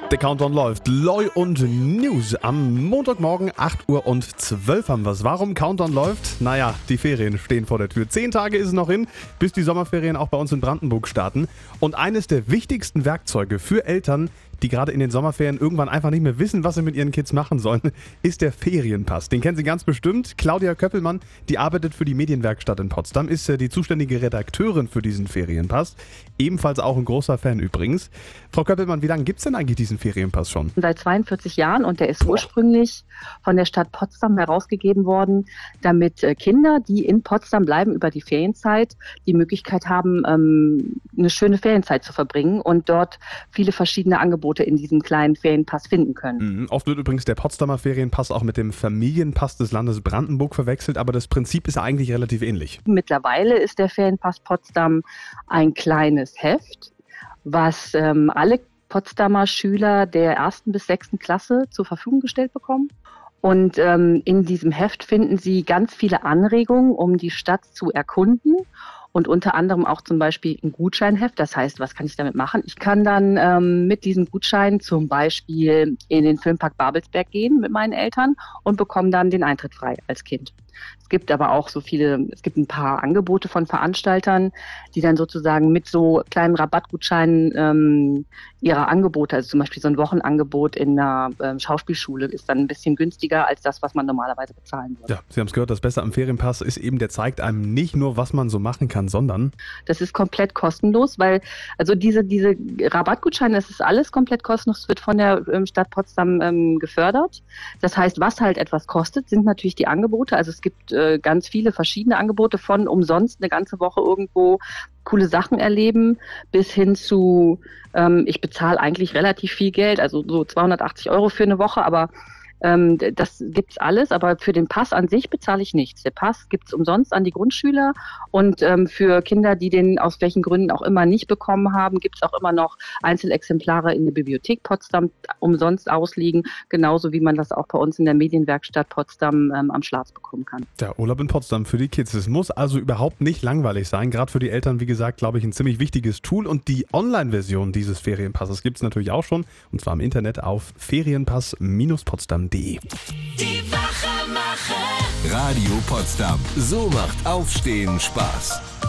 Der Countdown läuft. Loi und News. Am Montagmorgen 8:12 Uhr haben wir es. Warum Countdown läuft? Naja, die Ferien stehen vor der Tür. 10 Tage ist es noch hin, bis die Sommerferien auch bei uns in Brandenburg starten. Und eines der wichtigsten Werkzeuge für Eltern, die gerade in den Sommerferien irgendwann einfach nicht mehr wissen, was sie mit ihren Kids machen sollen, ist der Ferienpass. Den kennen Sie ganz bestimmt. Claudia Köppelmann, die arbeitet für die Medienwerkstatt in Potsdam, ist die zuständige Redakteurin für diesen Ferienpass. Ebenfalls auch ein großer Fan übrigens. Frau Köppelmann, wie lange gibt es denn eigentlich diesen Ferienpass schon? Seit 42 Jahren und der ist ursprünglich von der Stadt Potsdam herausgegeben worden, damit Kinder, die in Potsdam bleiben über die Ferienzeit, die Möglichkeit haben, eine schöne Ferienzeit zu verbringen und dort viele verschiedene Angebote in diesem kleinen Ferienpass finden können. Oft wird übrigens der Potsdamer Ferienpass auch mit dem Familienpass des Landes Brandenburg verwechselt, aber das Prinzip ist eigentlich relativ ähnlich. Mittlerweile ist der Ferienpass Potsdam ein kleines Heft, was alle Potsdamer Schüler der 1. bis 6. Klasse zur Verfügung gestellt bekommen. Und in diesem Heft finden Sie ganz viele Anregungen, um die Stadt zu erkunden. Und unter anderem auch zum Beispiel ein Gutscheinheft. Das heißt, was kann ich damit machen? Ich kann dann mit diesem Gutschein zum Beispiel in den Filmpark Babelsberg gehen mit meinen Eltern und bekomme dann den Eintritt frei als Kind. Es gibt aber auch es gibt ein paar Angebote von Veranstaltern, die dann sozusagen mit so kleinen Rabattgutscheinen ihre Angebote, also zum Beispiel so ein Wochenangebot in einer Schauspielschule ist dann ein bisschen günstiger als das, was man normalerweise bezahlen würde. Ja, Sie haben es gehört, das Beste am Ferienpass ist eben, der zeigt einem nicht nur, was man so machen kann, sondern das ist komplett kostenlos, weil also diese Rabattgutscheine, das ist alles komplett kostenlos, wird von der Stadt Potsdam gefördert. Das heißt, was halt etwas kostet, sind natürlich die Angebote. Also es gibt ganz viele verschiedene Angebote von umsonst eine ganze Woche irgendwo coole Sachen erleben, bis hin zu, ich bezahle eigentlich relativ viel Geld, also so 280 € für eine Woche, aber das gibt's alles, aber für den Pass an sich bezahle ich nichts. Der Pass gibt's umsonst an die Grundschüler und für Kinder, die den aus welchen Gründen auch immer nicht bekommen haben, gibt's auch immer noch Einzelexemplare in der Bibliothek Potsdam umsonst ausliegen, genauso wie man das auch bei uns in der Medienwerkstatt Potsdam am Schlatz bekommen kann. Der Urlaub in Potsdam für die Kids. Es muss also überhaupt nicht langweilig sein. Gerade für die Eltern, wie gesagt, glaube ich, ein ziemlich wichtiges Tool. Und die Online-Version dieses Ferienpasses gibt's natürlich auch schon. Und zwar im Internet auf ferienpass-potsdam.de. Die Wachmacher. Radio Potsdam. So macht Aufstehen Spaß.